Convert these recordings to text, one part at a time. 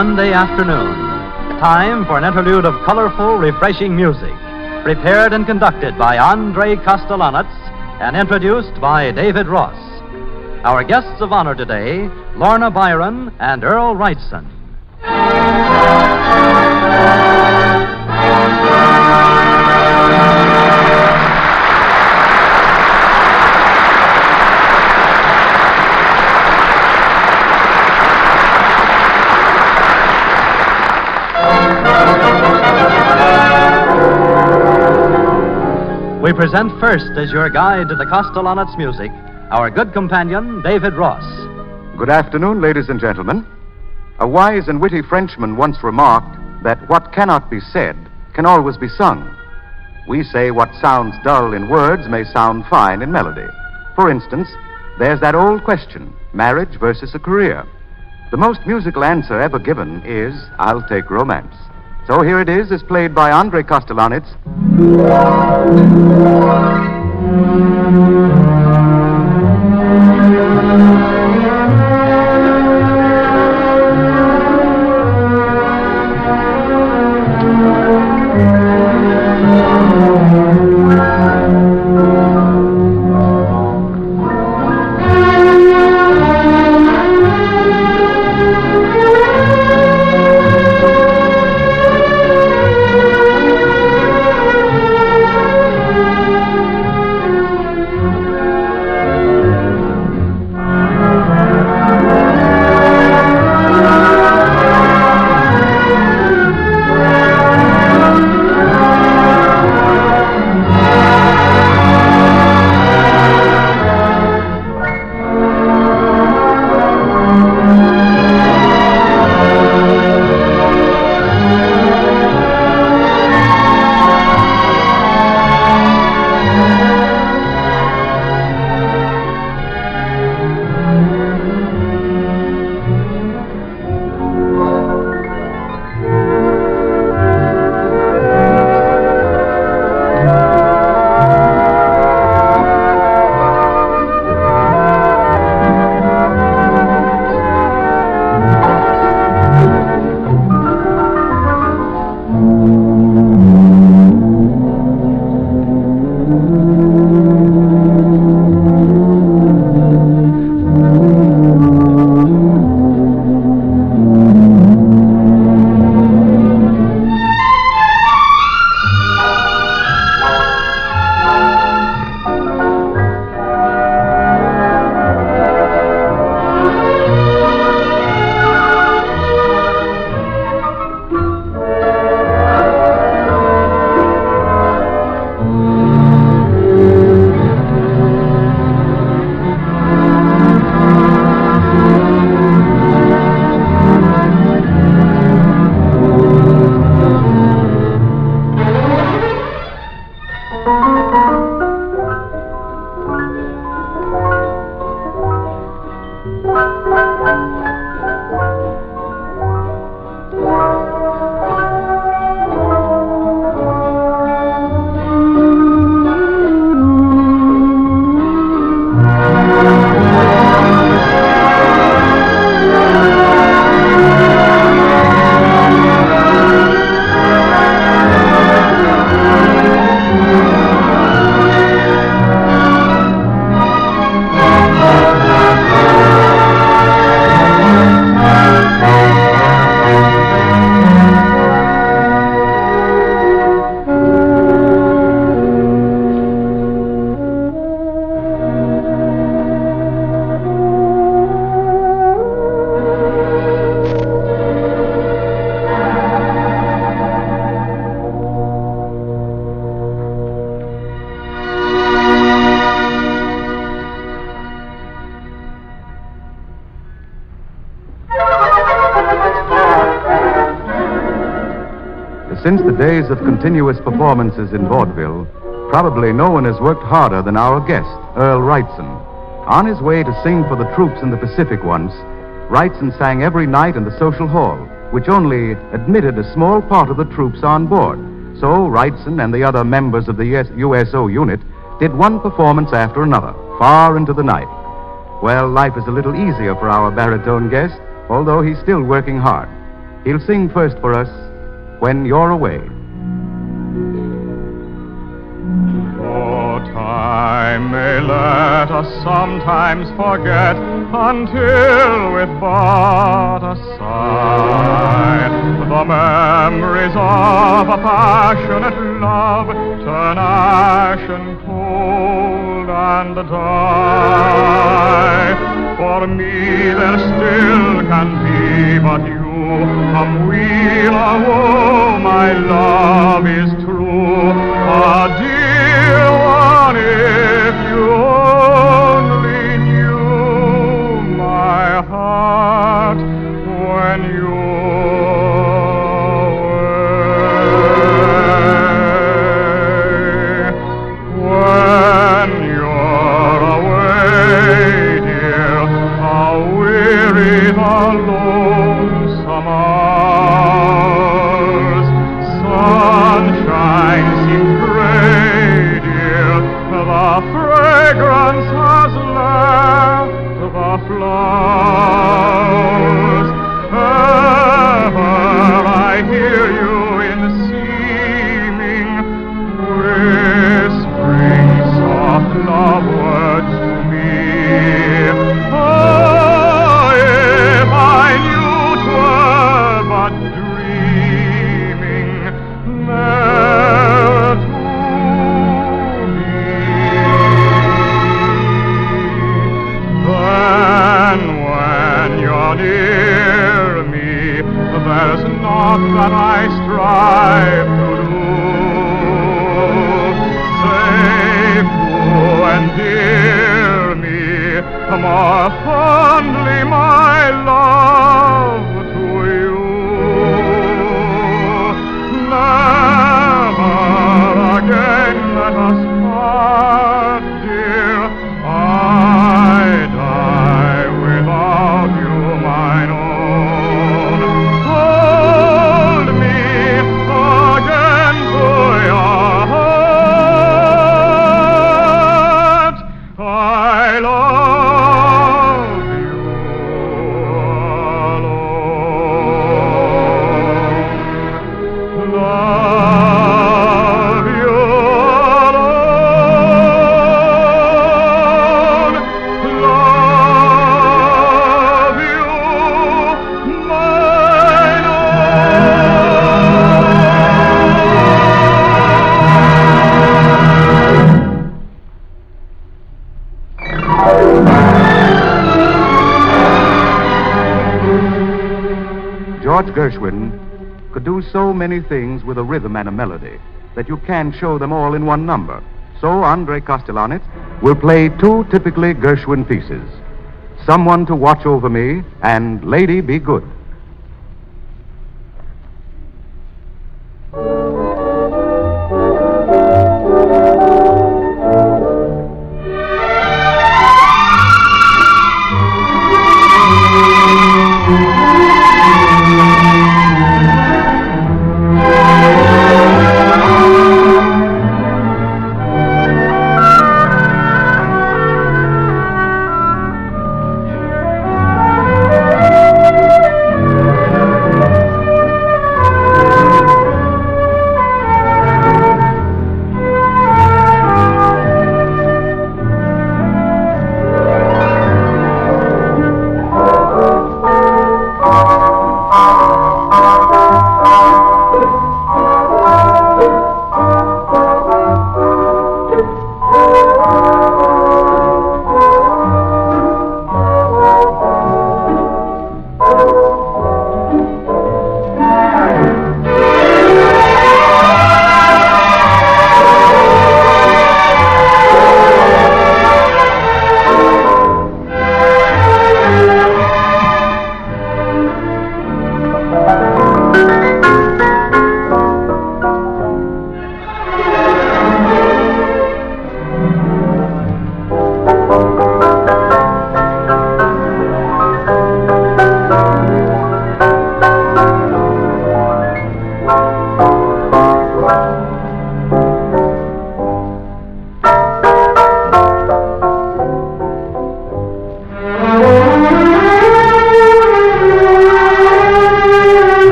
Monday afternoon. Time for an interlude of colorful, refreshing music. Prepared and conducted by Andre Kostelanetz and introduced by David Ross. Our guests of honor today, Lorna Byron and Earl Wrightson. We present first, as your guide to the Kostelanetz music, our good companion, David Ross. Good afternoon, ladies and gentlemen. A wise and witty Frenchman once remarked that what cannot be said can always be sung. We say what sounds dull in words may sound fine in melody. For instance, there's that old question, marriage versus a career. The most musical answer ever given is, I'll take romance. So here it is, as played by Andre Kostelanetz. Since the days of continuous performances in vaudeville, probably no one has worked harder than our guest, Earl Wrightson. On his way to sing for the troops in the Pacific once, Wrightson sang every night in the social hall, which only admitted a small part of the troops on board. So Wrightson and the other members of the USO unit did one performance after another, far into the night. Well, life is a little easier for our baritone guest, although he's still working hard. He'll sing first for us, When You're Away. Though time may let us sometimes forget, until with but a sigh the memories of a passionate love turn ashen cold and die. For me there still can be but you, come weal or woe, my love is true. Ah, dear one, if you only knew my heart when you're away. When you're away, dear, how weary the lonesome hours. Sunshine seems gray, dear, the fragrance has left the flowers. Ever I hear you in seeming, whispering soft love words to me. Oh, if I knew 'twere but dreaming, never to be. Then when you're near me, there's naught that I strive to do, save to endear me more fondly, my love, to you. Never again let us part, dear. I die without you, mine own. Hold me again to your heart. I love you alone. Love you alone. Love you, mine George Gershwin could do so many things with a rhythm and a melody that you can't show them all in one number. So Andre Kostelanetz will play two typically Gershwin pieces, Someone to Watch Over Me and Lady Be Good.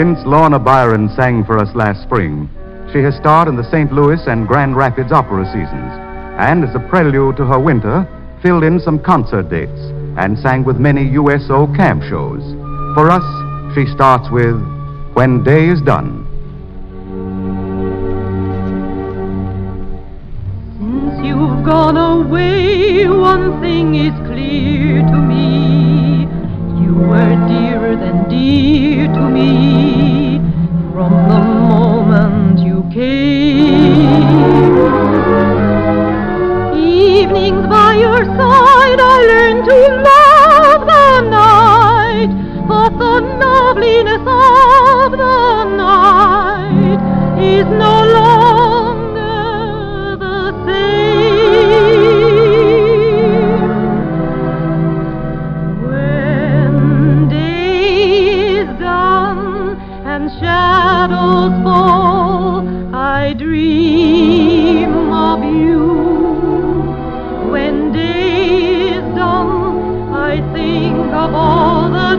Since Lorna Byron sang for us last spring, she has starred in the St. Louis and Grand Rapids opera seasons, and as a prelude to her winter, filled in some concert dates and sang with many USO camp shows. For us, she starts with When Day is Done. Since you've gone away, one thing is clear to me. You were dearer than dear to me from the moment you came. Evenings by your side I learned to love the night, but the loveliness of the night is no longer the same. When day is done and shadows fall, I dream of you. When day is done, I think of all the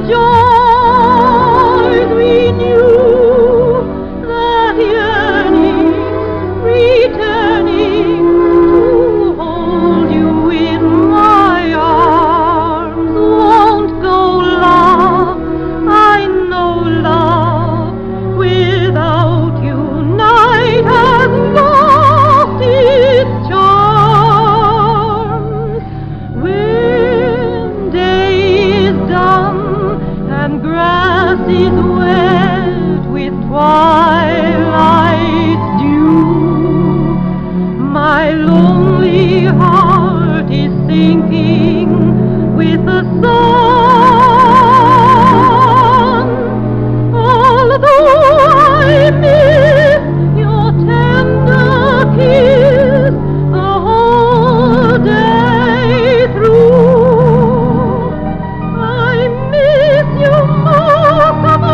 joys we knew, that yearning, returning to hold you in my arms. Won't go love, I know love, without you night has lost its charms. When day is done and grass is wet with twilight's dew, my lonely heart is sinking with the sun. Although I miss your tender kiss the whole day through, I miss you most of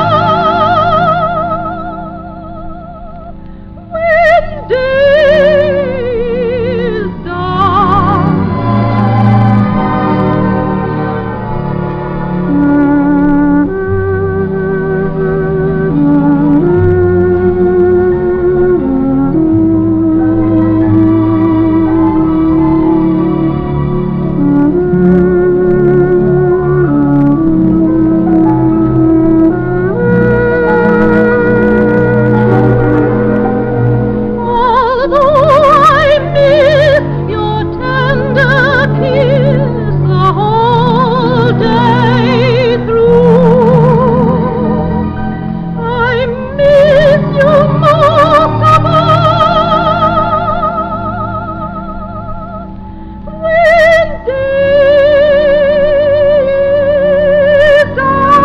all when day is done. Although I miss your tender kiss the whole day through, I miss you most of all when day is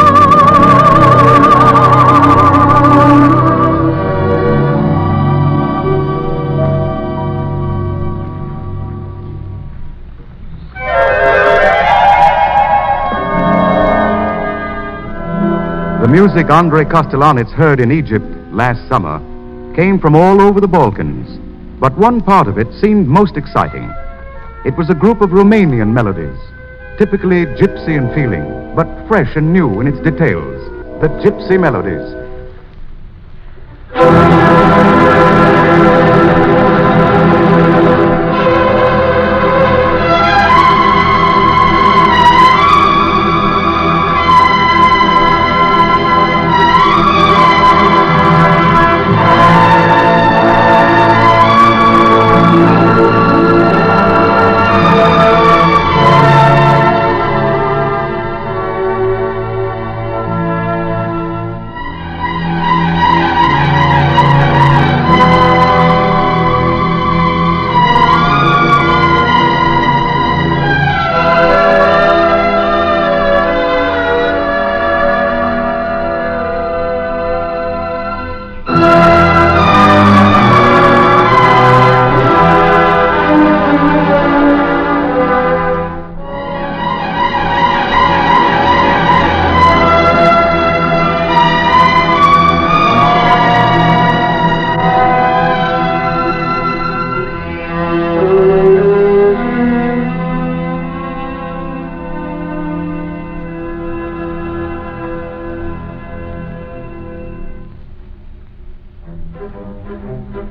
The music Andrei Kostelanetz heard in Egypt last summer came from all over the Balkans, but one part of it seemed most exciting. It was a group of Romanian melodies, typically gypsy in feeling, but fresh and new in its details. The Gypsy Melodies.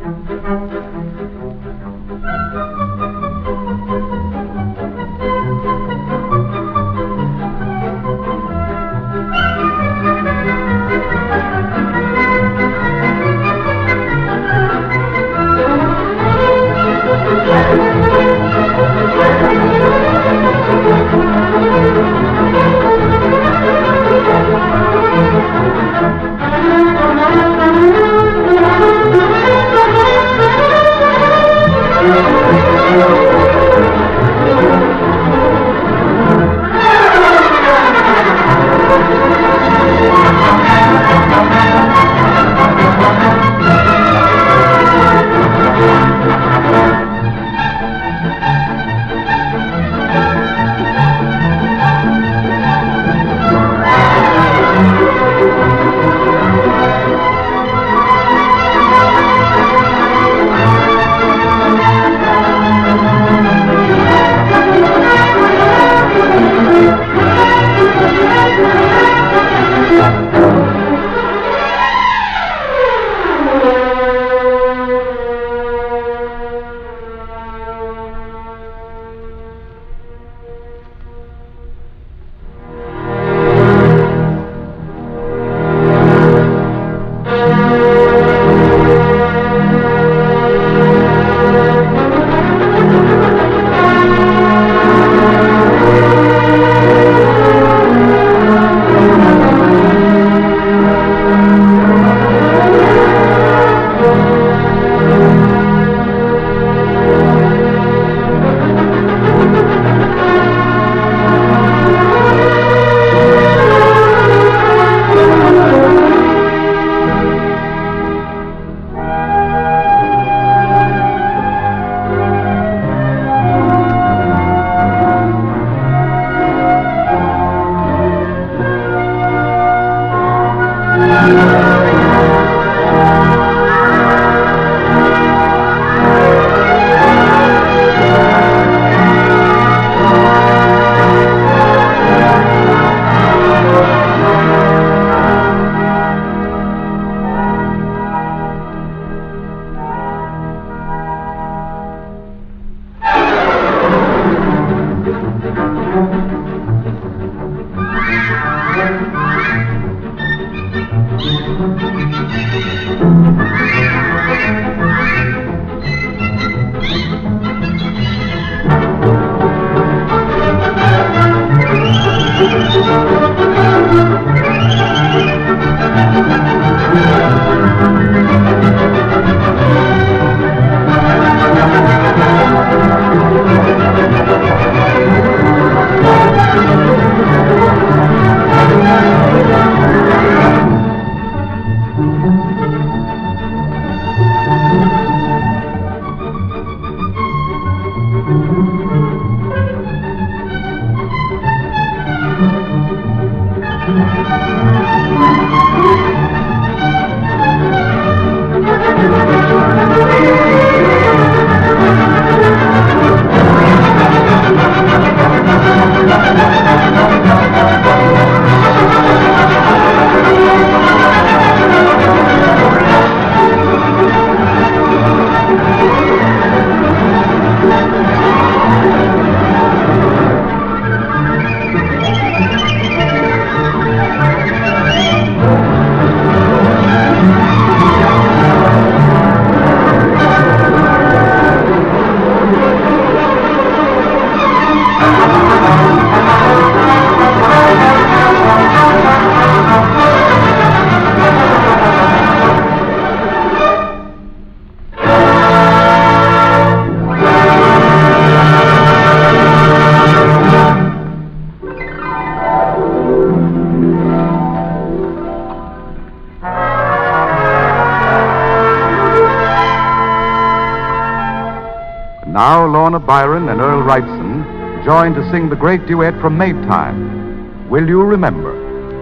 Now Lorna Byron and Earl Wrightson join to sing the great duet from Maidtime, Will You Remember?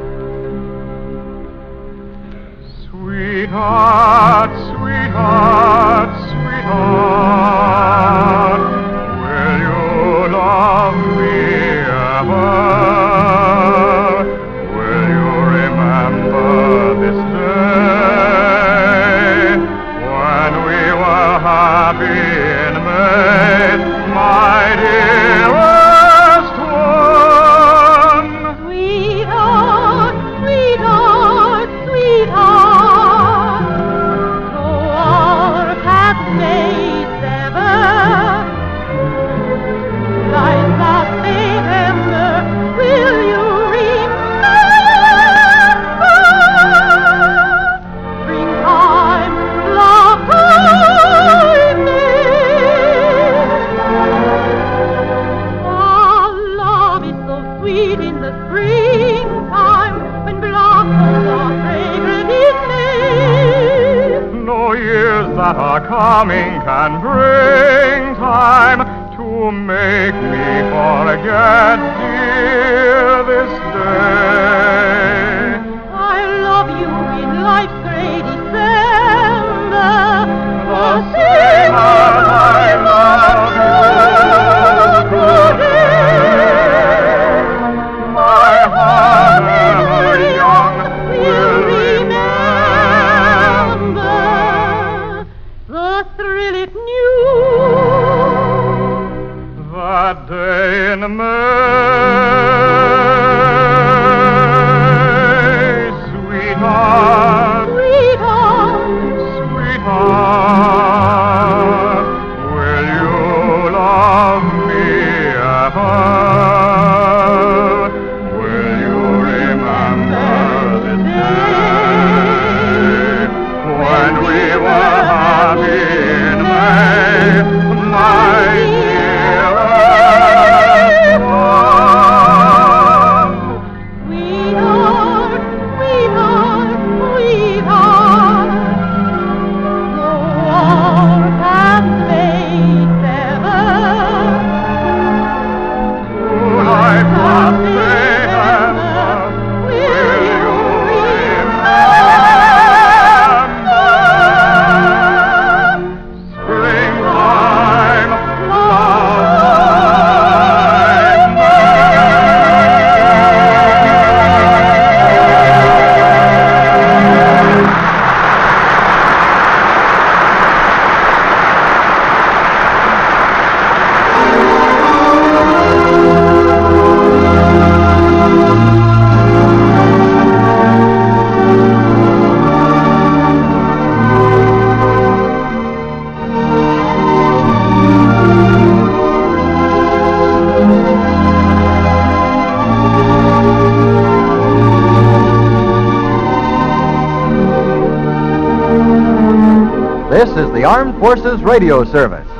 Sweetheart, sweetheart, sweetheart, will you love me ever? Will you remember this day when we were happy in May, my dearest one. Sweetheart, sweetheart, sweetheart, though our paths may sever, like last September, will you remember? Springtime, our love is so sweet in the springtime, when blossoms are fragrant in May. No years that are coming can bring time to make me forget, dear, this day. I love you in life's gray December, the same as I love you today. My heart ever young will remember the thrill it knew. that day in May, sweetheart, Sweetheart, sweetheart, will you love me ever? Will you remember this day when we were happy in May, my dearest one? sweetheart, sweetheart, sweetheart, though our paths may sever, Life must remember, will you remember? Springtime, This is the Armed Forces Radio Service.